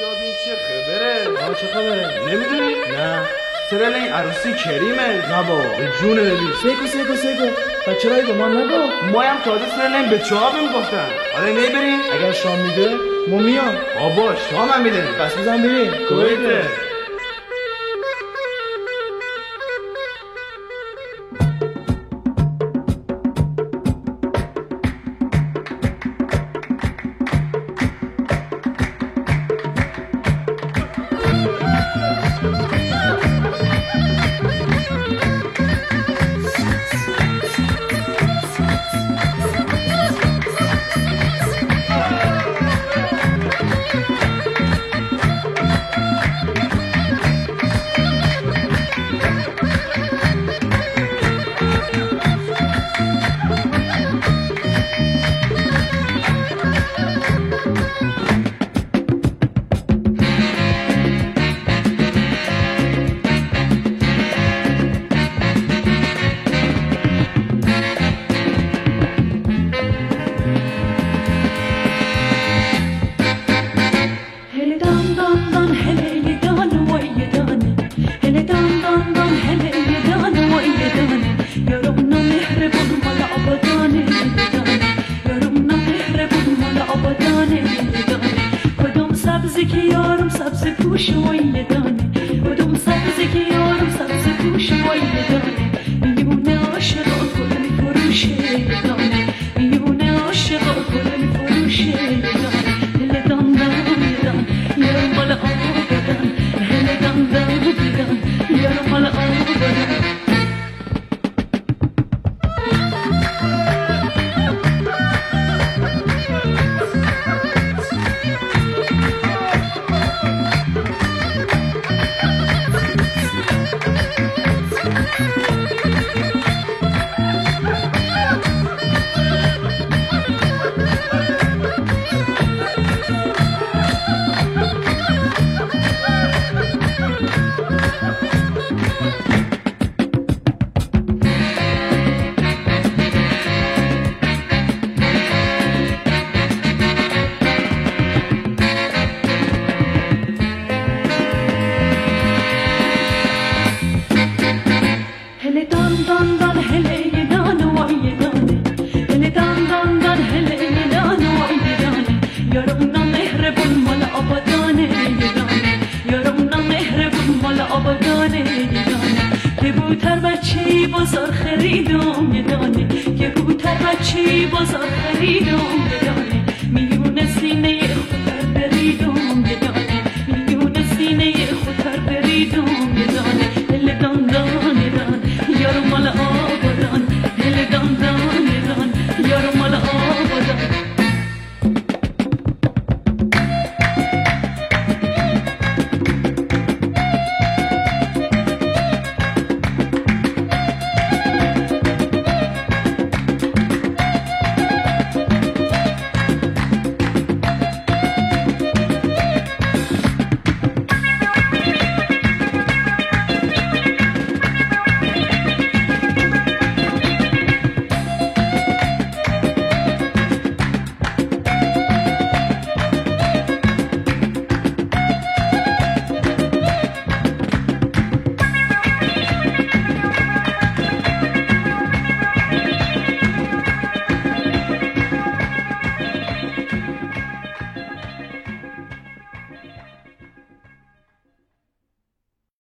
بین چه خبره؟ چه خبره؟ نمیدونی؟ نه. چرا این عروسی کریمه؟ نه با جون ببین. سیکو تا چرایی به ما نگو؟ ما هم تازه سرلین به چهاب میگفتن. آره نمیبریم؟ اگر شام میده ما میام. بابا شام هم میده. بس بزن بریم. کویته. بازار خریدم یه دانه که بوتر بچه بازار خریدم